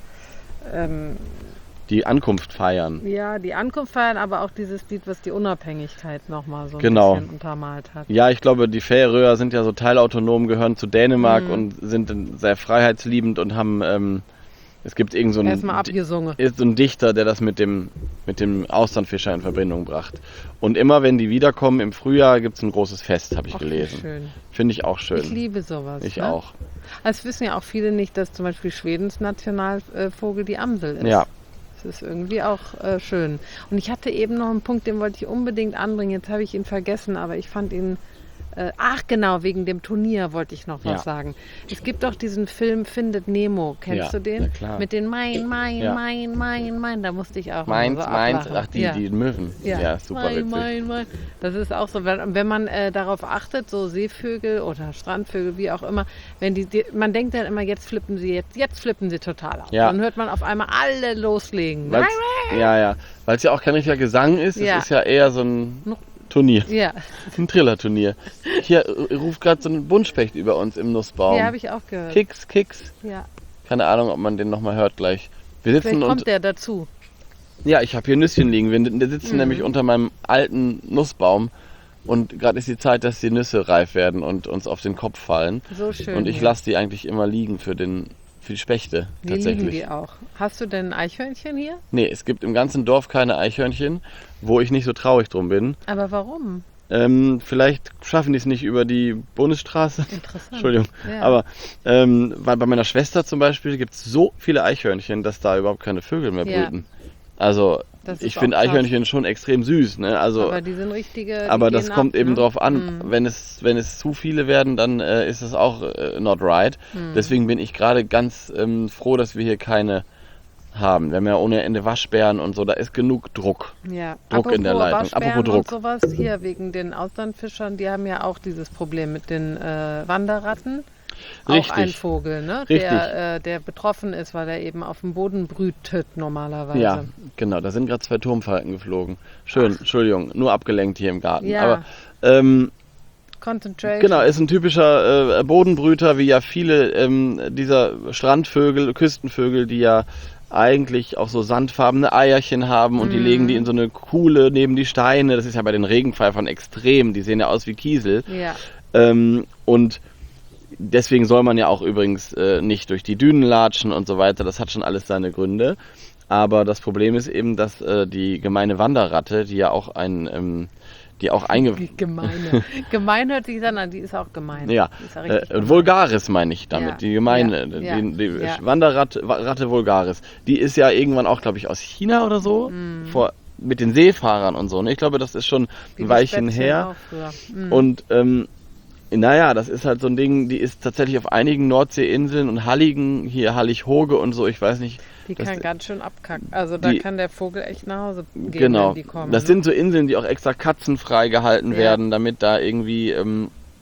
ähm, Die Ankunft feiern. ja, die Ankunft feiern, aber auch dieses Lied, was die Unabhängigkeit nochmal so ein Genau. bisschen untermalt hat. Ja, ich glaube, die Färöer sind ja so teilautonom, gehören zu Dänemark Mhm. und sind dann sehr freiheitsliebend und haben, ähm, es gibt irgend so einen, Erstmal abgesungen. ist so ein Dichter, der das mit dem, mit dem Austernfischer in Verbindung bracht. Und immer wenn die wiederkommen im Frühjahr, gibt es ein großes Fest, habe ich Ach, wie gelesen. schön. Finde ich auch schön. Ich liebe sowas. Ich ne? auch. Es wissen ja auch viele nicht, dass zum Beispiel Schwedens Nationalvogel die Amsel ist. Ja. Das ist irgendwie auch äh, schön. Und ich hatte eben noch einen Punkt, den wollte ich unbedingt anbringen. Jetzt habe ich ihn vergessen, aber ich fand ihn. Äh, ach genau, wegen dem Turnier wollte ich noch was Ja. sagen. Es gibt doch diesen Film Findet Nemo. Kennst Ja, du den? na klar. Mit den Mein, Mein, Ja. Mein, Mein, Mein. Da musste ich auch Meins, immer so meins, ablachen. ach die, ja. die Möwen. Ja, Ja, super mein, witzig. mein, mein. Das ist auch so, wenn, wenn man äh, darauf achtet, so Seevögel oder Strandvögel, wie auch immer, wenn die, die man denkt dann immer, jetzt flippen sie, jetzt, jetzt flippen sie total aus. Ja. Dann hört man auf einmal alle loslegen. Weil's, ja, ja. Weil es ja auch kein richtiger Gesang ist, Ja. es ist ja eher so ein Noch- Turnier, Ja, ein Trillerturnier. Hier äh, ruft gerade so ein Buntspecht über uns im Nussbaum. ja habe ich auch gehört. Kicks, Kicks. Ja. Keine Ahnung, ob man den nochmal hört gleich. Wir sitzen Vielleicht und kommt der dazu. ja, ich habe hier Nüsschen liegen. Wir wir sitzen Mhm. nämlich unter meinem alten Nussbaum und gerade ist die Zeit, dass die Nüsse reif werden und uns auf den Kopf fallen. So schön. Und ich hier. lasse die eigentlich immer liegen für den für die Spechte Wir lieben tatsächlich. die auch. Hast du denn ein Eichhörnchen hier? Nee, es gibt im ganzen Dorf keine Eichhörnchen, wo ich nicht so traurig drum bin. Aber warum? Ähm, vielleicht schaffen die es nicht über die Bundesstraße. Interessant. Entschuldigung. Ja. Aber ähm, weil bei meiner Schwester zum Beispiel gibt es so viele Eichhörnchen, dass da überhaupt keine Vögel mehr Ja. brüten. Also Das ist ich finde auch krass. Eichhörnchen schon extrem süß, ne? Also aber die sind richtige. die aber das gehen kommt ab, eben ne? drauf an. Mhm. Wenn es wenn es zu viele werden, dann äh, ist es auch äh, not right. Mhm. Deswegen bin ich gerade ganz ähm, froh, dass wir hier keine haben. Wir haben ja ohne Ende Waschbären und so, da ist genug Druck. Ja. Druck in der Leitung. Waschbären Apropos Druck. Und sowas hier wegen den Auslandfischern, die haben ja auch dieses Problem mit den äh, Wanderratten. Auch Richtig. ein Vogel, ne? Richtig. Der, äh, der betroffen ist, weil er eben auf dem Boden brütet normalerweise. Ja, genau, da sind gerade zwei Turmfalken geflogen. Schön, Entschuldigung, nur abgelenkt hier im Garten. Ja. Aber ähm, Concentration. genau, ist ein typischer äh, Bodenbrüter, wie ja viele ähm, dieser Strandvögel, Küstenvögel, die ja eigentlich auch so sandfarbene Eierchen haben und die Mhm. legen die in so eine Kuhle neben die Steine. Das ist ja bei den Regenpfeifern extrem, die sehen ja aus wie Kiesel. Ja. Ähm, und deswegen soll man ja auch übrigens äh, nicht durch die Dünen latschen und so weiter. Das hat schon alles seine Gründe. Aber das Problem ist eben, dass äh, die gemeine Wanderratte, die ja auch ein, ähm, die auch einge... Die Gemeine. Gemein hört sich dann an, die ist auch gemein. Ja, Die ist ja richtig äh, gemein. Vulgaris meine ich damit, Ja, die gemeine, ja, die, ja, die ja. Wanderratte Wa- Ratte Vulgaris. Die ist ja irgendwann auch, glaube ich, aus China oder so, Mhm. vor, mit den Seefahrern und so. Ne? Ich glaube, das ist schon Wie ein die Weilchen Spätzchen her. auch früher. Mhm. Und ähm, naja, das ist halt so ein Ding, die ist tatsächlich auf einigen Nordseeinseln und Halligen, hier Hallig-Hoge und so, ich weiß nicht. Die das- kann ganz schön abkacken. Also da die- kann der Vogel echt nach Hause gehen, Genau, wenn die kommen. das ne? sind so Inseln, die auch extra katzenfrei gehalten Ja. werden, damit da irgendwie ähm,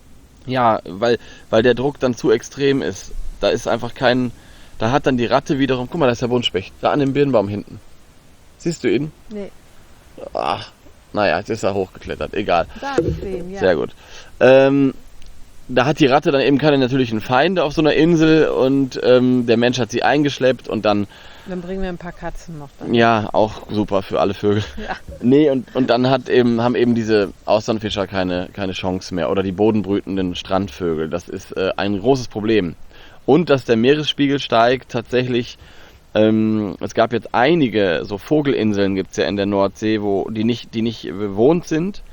Ja, weil, weil der Druck dann zu extrem ist. Da ist einfach kein, da hat dann die Ratte wiederum, guck mal, da ist der Buntspecht, da an dem Birnbaum hinten. Siehst du ihn? Nee, Ach, naja, jetzt ist er hochgeklettert, egal. da hab ich sehen, ja. Sehr gut. Ähm, da hat die Ratte dann eben keine natürlichen Feinde auf so einer Insel und ähm, der Mensch hat sie eingeschleppt und dann, Dann bringen wir ein paar Katzen noch da. ja, auch super für alle Vögel. Ja. Nee, und, und dann hat eben, haben eben diese Austernfischer keine, keine Chance mehr oder die bodenbrütenden Strandvögel. Das ist äh, ein großes Problem. Und dass der Meeresspiegel steigt tatsächlich. Ähm, es gab jetzt einige, so Vogelinseln gibt es ja in der Nordsee, wo die nicht, die nicht bewohnt sind,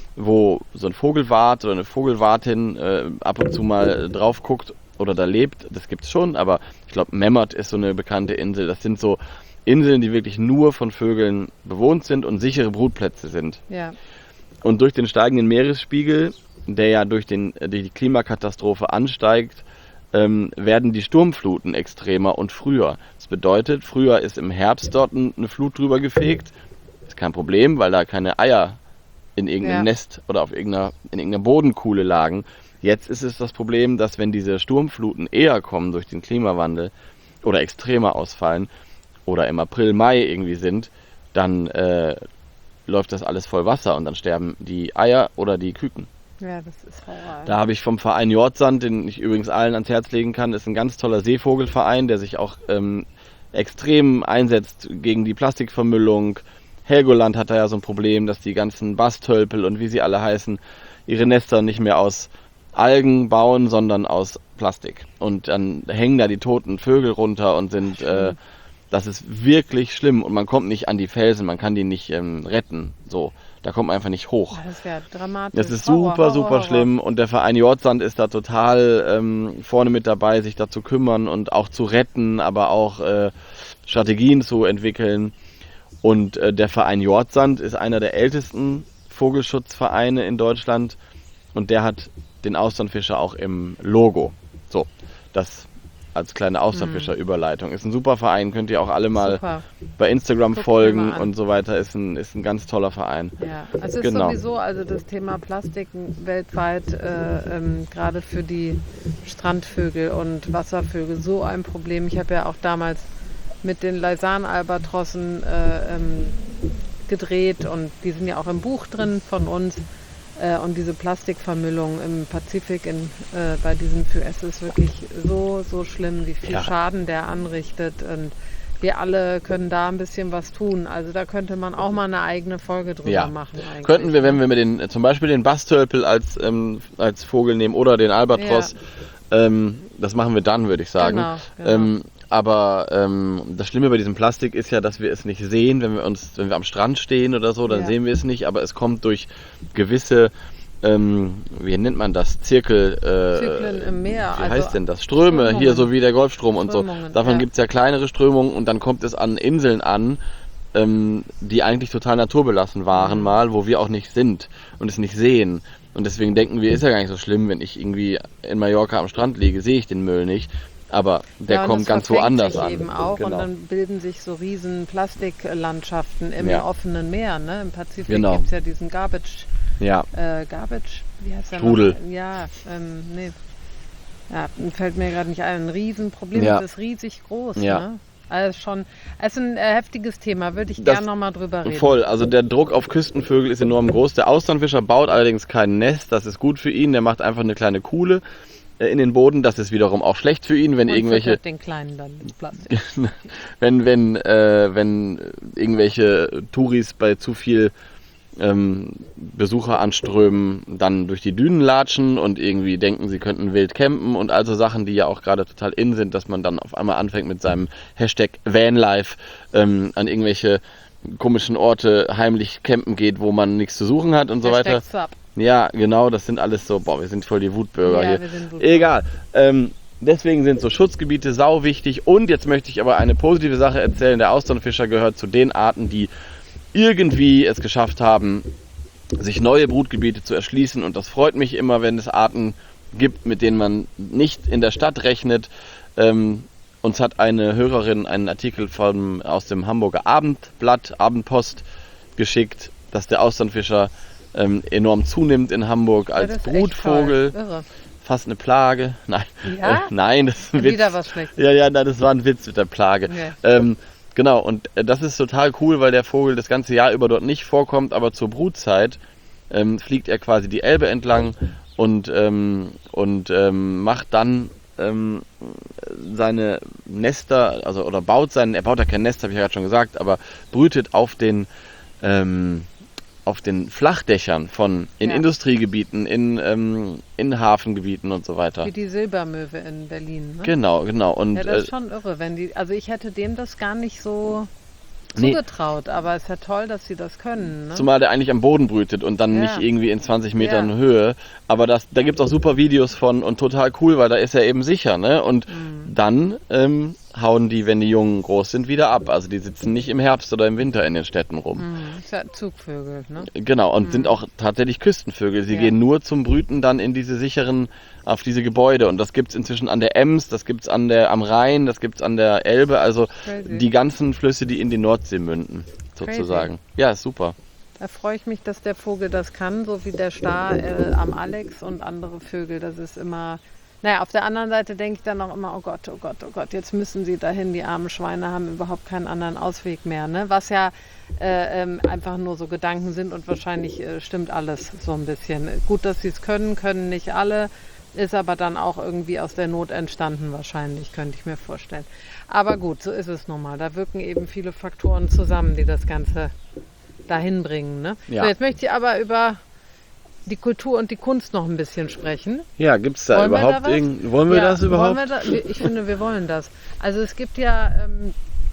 wo so ein Vogelwart oder eine Vogelwartin äh, ab und zu mal drauf guckt oder da lebt. Das gibt es schon, aber ich glaube, Memmert ist so eine bekannte Insel. Das sind so Inseln, die wirklich nur von Vögeln bewohnt sind und sichere Brutplätze sind. Ja. Und durch den steigenden Meeresspiegel, der ja durch den, die Klimakatastrophe ansteigt, ähm, werden die Sturmfluten extremer und früher. Das bedeutet, früher ist im Herbst dort eine Flut drüber gefegt. Ist kein Problem, weil da keine Eier in irgendeinem Ja. Nest oder auf irgendeiner, in irgendeiner Bodenkuhle lagen. Jetzt ist es das Problem, dass wenn diese Sturmfluten eher kommen durch den Klimawandel oder extremer ausfallen oder im April, Mai irgendwie sind, dann äh, läuft das alles voll Wasser und dann sterben die Eier oder die Küken. Ja, das ist Horror. Da habe ich vom Verein Jordsand, den ich übrigens allen ans Herz legen kann, ist ein ganz toller Seevogelverein, der sich auch ähm, extrem einsetzt gegen die Plastikvermüllung. Helgoland hat da ja so ein Problem, dass die ganzen Bastölpel und wie sie alle heißen, ihre Nester nicht mehr aus Algen bauen, sondern aus Plastik. Und dann hängen da die toten Vögel runter und sind, äh, das ist wirklich schlimm und man kommt nicht an die Felsen, man kann die nicht ähm, retten, so. Da kommt man einfach nicht hoch. Ja, das wäre dramatisch. Das ist Horror, super, Horror, super Horror. schlimm und der Verein Jordsand ist da total ähm, vorne mit dabei, sich da zu kümmern und auch zu retten, aber auch äh, Strategien zu entwickeln. Und äh, der Verein Jordsand ist einer der ältesten Vogelschutzvereine in Deutschland und der hat den Austernfischer auch im Logo. So, das als kleine Austernfischer-Überleitung. Ist ein super Verein, könnt ihr auch alle mal Super. bei Instagram Guckt folgen mir mal an. und so weiter. Ist ein, ist ein ganz toller Verein. Ja, also es ist Genau. sowieso, also das Thema Plastik weltweit, äh, ähm, gerade für die Strandvögel und Wasservögel, so ein Problem. Ich habe ja auch damals mit den Laysan-Albatrossen äh, ähm, gedreht und die sind ja auch im Buch drin von uns. Äh, und diese Plastikvermüllung im Pazifik in, äh, bei diesen F U S ist wirklich so, so schlimm, wie viel Ja. Schaden der anrichtet. Und wir alle können da ein bisschen was tun. Also da könnte man auch mal eine eigene Folge drüber Ja. machen. Eigentlich. Könnten wir, wenn wir mit den, zum Beispiel den Bastölpel als, ähm, als Vogel nehmen oder den Albatros, ähm, das machen wir dann, würde ich sagen. Genau, genau. Ähm, aber ähm, das Schlimme bei diesem Plastik ist ja, dass wir es nicht sehen, wenn wir uns, wenn wir am Strand stehen oder so, dann Ja. sehen wir es nicht, aber es kommt durch gewisse, ähm, wie nennt man das, Zirkel, äh, Zyklen im Meer. wie also heißt denn das? Ströme, Strömungen. hier so wie der Golfstrom und so. Strömungen, Davon ja. gibt es ja kleinere Strömungen und dann kommt es an Inseln an, ähm, die eigentlich total naturbelassen waren Mhm. mal, wo wir auch nicht sind und es nicht sehen. Und deswegen denken wir, ist ja gar nicht so schlimm, wenn ich irgendwie in Mallorca am Strand liege, sehe ich den Müll nicht. Aber der Ja, und kommt das ganz verfängt woanders sich an. eben auch Genau. und dann bilden sich so riesen Plastiklandschaften im Ja. offenen Meer. Ne? Im Pazifik Genau. gibt es ja diesen Garbage, Ja, äh, Garbage, wie heißt der Strudel. noch? Ja, ähm, nee. Ja, fällt mir gerade nicht ein. Ein Riesenproblem, Ja. das ist riesig groß. Ja. Ne? Also schon, es ist ein äh, heftiges Thema, würde ich Das- gerne nochmal drüber reden. voll. Also der Druck auf Küstenvögel ist enorm groß. Der Austernfischer baut allerdings kein Nest. Das ist gut für ihn. Der macht einfach eine kleine Kuhle äh, in den Boden. Das ist wiederum auch schlecht für ihn, wenn Und irgendwelche füttert den Kleinen dann ins Plastik. wenn, wenn, äh, wenn irgendwelche Touris bei zu viel ähm, Besucher anströmen, dann durch die Dünen latschen und irgendwie denken, sie könnten wild campen und also Sachen, die ja auch gerade total in sind, dass man dann auf einmal anfängt mit seinem Hashtag Vanlife ähm, an irgendwelche komischen Orte heimlich campen geht, wo man nichts zu suchen hat und so weiter. Hashtag Sub. Ja, genau, das sind alles so, boah, wir sind voll die Wutbürger Ja, hier. wir sind Wutbürger. Egal. Ähm, deswegen sind so Schutzgebiete sau wichtig. Und jetzt möchte ich aber eine positive Sache erzählen. Der Austernfischer gehört zu den Arten, die irgendwie es geschafft haben, sich neue Brutgebiete zu erschließen. Und das freut mich immer, wenn es Arten gibt, mit denen man nicht in der Stadt rechnet. Ähm, uns hat eine Hörerin einen Artikel von, aus dem Hamburger Abendblatt, Abendpost, geschickt, dass der Austernfischer ähm, enorm zunimmt in Hamburg Ja, als das ist echt Brutvogel. toll. Irre. fast eine Plage. Nein, Ja? äh, nein, das ist ein Witz. Wieder was Schlechtes. Ja, ja, nein, das war ein Witz mit der Plage. Ja. Ähm, genau, und äh, das ist total cool, weil der Vogel das ganze Jahr über dort nicht vorkommt, aber zur Brutzeit ähm, fliegt er quasi die Elbe entlang und, ähm, und ähm, macht dann ähm, seine Nester, also oder baut seinen, er baut ja kein Nest, habe ich ja gerade schon gesagt, aber brütet auf den ähm, auf den Flachdächern von in Ja. Industriegebieten, in, ähm, in Hafengebieten und so weiter. Wie die Silbermöwe in Berlin. Ne? Genau, genau. Und Ja, das ist äh, schon irre, wenn die. Also ich hätte dem das gar nicht so Nee. zugetraut, aber es ist ja toll, dass sie das können. Ne? zumal der eigentlich am Boden brütet und dann Ja. nicht irgendwie in zwanzig Metern Ja. Höhe. Aber das, da gibt es auch super Videos von und total cool, weil da ist er eben sicher. Ne? Und Mhm. dann ähm, hauen die, wenn die Jungen groß sind, wieder ab. Also die sitzen nicht im Herbst oder im Winter in den Städten rum. Mhm. Ist ja Zugvögel, ne? Genau, und sind auch tatsächlich Küstenvögel. Sie Ja. gehen nur zum Brüten dann in diese sicheren, auf diese Gebäude. Und das gibt es inzwischen an der Ems, das gibt es an der, am Rhein, das gibt es an der Elbe. Also Crazy. die ganzen Flüsse, die in die Nordsee münden, sozusagen. Ja, ist super. Da freue ich mich, dass der Vogel das kann, so wie der Star äh, am Alex und andere Vögel. Das ist immer. Naja, auf der anderen Seite denke ich dann auch immer, oh Gott, oh Gott, oh Gott, jetzt müssen sie dahin, die armen Schweine haben überhaupt keinen anderen Ausweg mehr. Ne? Was ja äh, ähm, einfach nur so Gedanken sind und wahrscheinlich äh, stimmt alles so ein bisschen. Gut, dass sie es können, können nicht alle, ist aber dann auch irgendwie aus der Not entstanden wahrscheinlich, könnte ich mir vorstellen. Aber gut, so ist es nun mal. Da wirken eben viele Faktoren zusammen, die das Ganze dahin bringen. Ne? Ja. So, jetzt möchte ich aber über die Kultur und die Kunst noch ein bisschen sprechen. Ja, gibt es da Wollen wir überhaupt da was? irgend... Wollen wir Ja, das überhaupt? Wollen wir da, wir- ich finde, wir wollen das. Also es gibt ja ähm,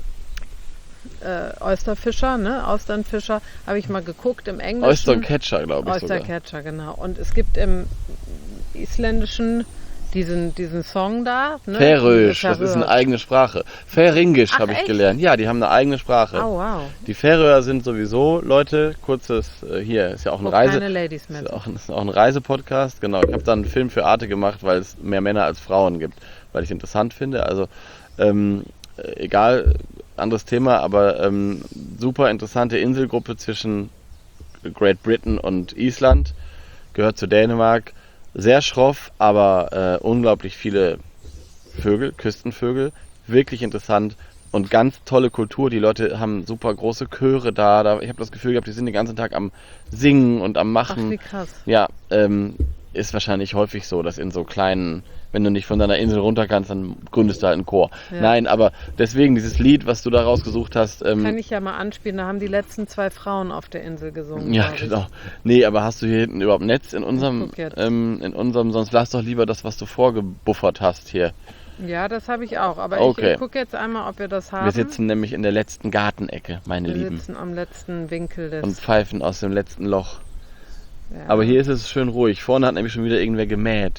äh, Oysterfischer, ne? Austernfischer, habe ich mal geguckt im Englischen. Oyster und Catcher, glaube ich sogar. Oystercatcher, genau. Und es gibt im Isländischen diesen, diesen Song da. Ne? Färöisch, das ist eine Färöisch. eigene Sprache. Färingisch Ach, habe ich echt? gelernt. Ja, die haben eine eigene Sprache. Oh, wow. Die Färöer sind sowieso, Leute, kurzes, äh, hier ist ja auch ein Wo Reise... keine Ladies mehr Ist sind. auch, ist auch ein Reisepodcast, genau. Ich habe dann einen Film für Arte gemacht, weil es mehr Männer als Frauen gibt, weil ich es interessant finde. Also ähm, äh, egal, anderes Thema, aber ähm, super interessante Inselgruppe zwischen Great Britain und Island, gehört zu Dänemark. Sehr schroff, aber äh, unglaublich viele Vögel, Küstenvögel, wirklich interessant. Und ganz tolle Kultur. Die Leute haben super große Chöre da. da ich habe das Gefühl gehabt, die sind den ganzen Tag am Singen und am Ach, Machen. wie krass. Ja, ähm, ist wahrscheinlich häufig so, dass in so kleinen, wenn du nicht von deiner Insel runter kannst, dann gründest du halt einen Chor. Ja. Nein, aber deswegen dieses Lied, was du da rausgesucht hast. Kann Ähm, ich ja mal anspielen, da haben die letzten zwei Frauen auf der Insel gesungen. ja, glaub ich. genau. Nee, aber hast du hier hinten überhaupt Netz in unserem, guck jetzt. ähm, in unserem, sonst lass doch lieber das, was du vorgebuffert hast hier. Ja, das habe ich auch. Aber Okay. ich, ich gucke jetzt einmal, ob wir das haben. Wir sitzen nämlich in der letzten Gartenecke, meine Wir Lieben. sitzen am letzten Winkel des. Und pfeifen aus dem letzten Loch. ja. Aber hier ist es schön ruhig. Vorne hat nämlich schon wieder irgendwer gemäht.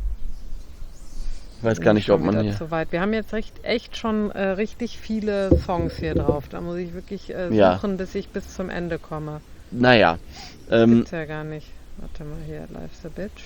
Ich weiß gar nicht, Schon ob man wieder hier... zu weit. Wir haben jetzt recht, echt schon äh, richtig viele Songs hier drauf. Da muss ich wirklich äh, suchen, Ja. bis ich bis zum Ende komme. Naja, ähm, Gibt's ja gar nicht. Warte mal hier, Life's a Bitch.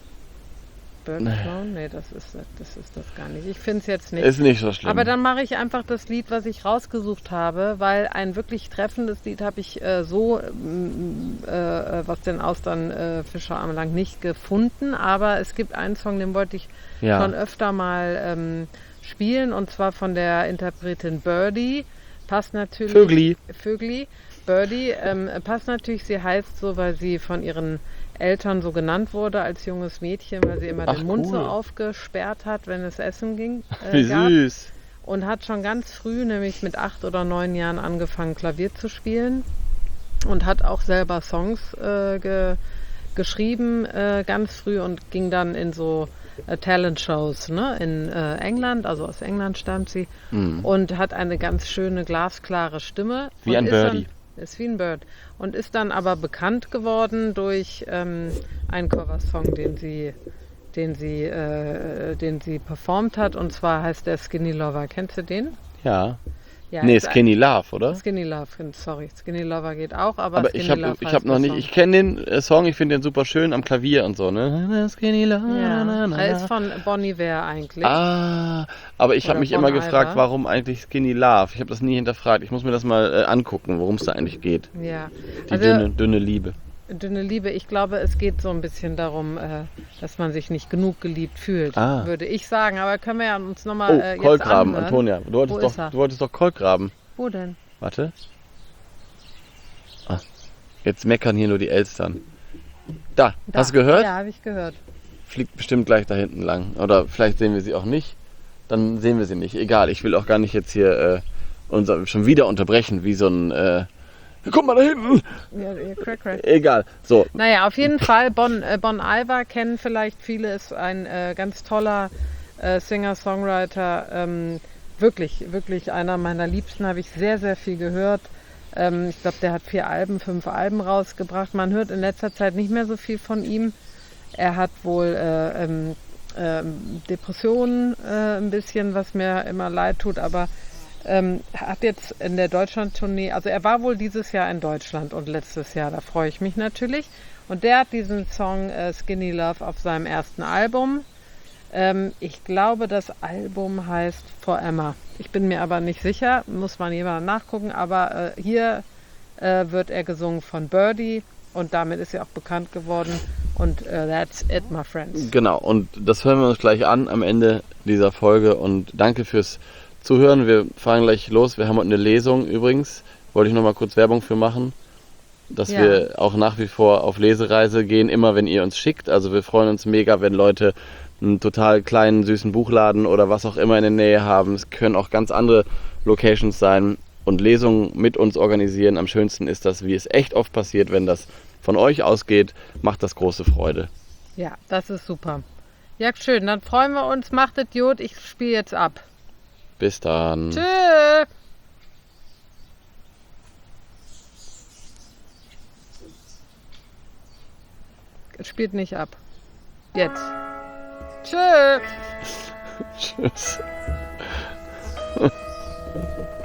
Birdclown? Nee, das ist, das ist das gar nicht. Ich finde es jetzt nicht. ist nicht so schlimm. Aber dann mache ich einfach das Lied, was ich rausgesucht habe, weil ein wirklich treffendes Lied habe ich äh, so, ähm, äh, was den Austernfischer anbelangt, nicht gefunden. Aber es gibt einen Song, den wollte ich Ja. schon öfter mal ähm, spielen, und zwar von der Interpretin Birdie. Passt natürlich. Vögli. Vögli. Birdie. Ähm, passt natürlich, sie heißt so, weil sie von ihren Eltern so genannt wurde als junges Mädchen, weil sie immer Ach, den Mund so cool. aufgesperrt hat, wenn es Essen ging. Äh, Wie gab. süß. Und hat schon ganz früh, nämlich mit acht oder neun Jahren, angefangen, Klavier zu spielen. Und hat auch selber Songs äh, ge geschrieben, äh, ganz früh, und ging dann in so äh, Talent-Shows, ne, in äh, England, also aus England stammt sie, Mhm. und hat eine ganz schöne, glasklare Stimme. Wie und ein ist Birdie. Dann, ist wie ein Bird. Und ist dann aber bekannt geworden durch ähm, einen Coversong, den sie, den sie, äh, den sie performt hat, und zwar heißt der Skinny Lover. Kennst du den? Ja. Ja, Nee, ist ein- Skinny Love, oder? Skinny Love, sorry. Skinny Lover geht auch, aber, Aber Skinny ich habe Love ich heißt hab noch der nicht, Song. ich kenne den äh, Song, ich finde den super schön am Klavier und so, ne? Skinny Love. Ja, na, na, er ist na. von Bon Iver eigentlich. Ah, aber ich habe Oder mich Bon immer Iver. gefragt, warum eigentlich Skinny Love? Ich habe das nie hinterfragt. Ich muss mir das mal äh, angucken, worum es da eigentlich geht. Ja, Die also dünne, dünne Liebe. Dünne Liebe, ich glaube, es geht so ein bisschen darum, äh, dass man sich nicht genug geliebt fühlt, Ah. würde ich sagen. Aber können wir ja uns nochmal Oh, äh, jetzt Kolkraben, anhören. Antonia. Du wolltest, Wo ist doch, er? du wolltest doch Kolkraben. Wo denn? Warte. Ah, jetzt meckern hier nur die Elstern. Da, Da. hast du gehört? Ja, habe ich gehört. Fliegt bestimmt gleich da hinten lang. Oder vielleicht sehen wir sie auch nicht. Dann sehen wir sie nicht. Egal, ich will auch gar nicht jetzt hier äh, unser, schon wieder unterbrechen, wie so ein... Äh, guck mal da hinten! Ja, ja, crack, crack. Egal. So, Naja, auf jeden Fall, Bon, äh, Bon Iver kennen vielleicht viele, ist ein äh, ganz toller äh, Singer-Songwriter. Ähm, wirklich, wirklich einer meiner Liebsten, habe ich sehr, sehr viel gehört. Ähm, ich glaube, der hat vier Alben, fünf Alben rausgebracht. Man hört in letzter Zeit nicht mehr so viel von ihm. Er hat wohl äh, ähm, ähm, Depressionen äh, ein bisschen, was mir immer leid tut, aber ähm, hat jetzt in der Deutschland-Tournee, also er war wohl dieses Jahr in Deutschland und letztes Jahr, da freue ich mich natürlich. Und der hat diesen Song äh, Skinny Love auf seinem ersten Album. Ähm, ich glaube, das Album heißt For Emma. Ich bin mir aber nicht sicher, muss man jemand nachgucken, aber äh, hier äh, wird er gesungen von Birdie und damit ist er auch bekannt geworden. Und uh, that's it, my friends. genau. Und das hören wir uns gleich an am Ende dieser Folge. Und danke fürs Zuhören. Wir fahren gleich los. Wir haben heute eine Lesung übrigens. Wollte ich noch mal kurz Werbung für machen. Dass Ja. wir auch nach wie vor auf Lesereise gehen, immer wenn ihr uns schickt. Also wir freuen uns mega, wenn Leute einen total kleinen, süßen Buchladen oder was auch immer in der Nähe haben. Es können auch ganz andere Locations sein und Lesungen mit uns organisieren. Am schönsten ist das, wie es echt oft passiert, wenn das von euch ausgeht, macht das große Freude. Ja, das ist super. Ja, schön. Dann freuen wir uns. Macht es gut. Ich spiele jetzt ab. Bis dann. Tschüss. Es spielt nicht ab. Jetzt. Tschüss. Tschüss.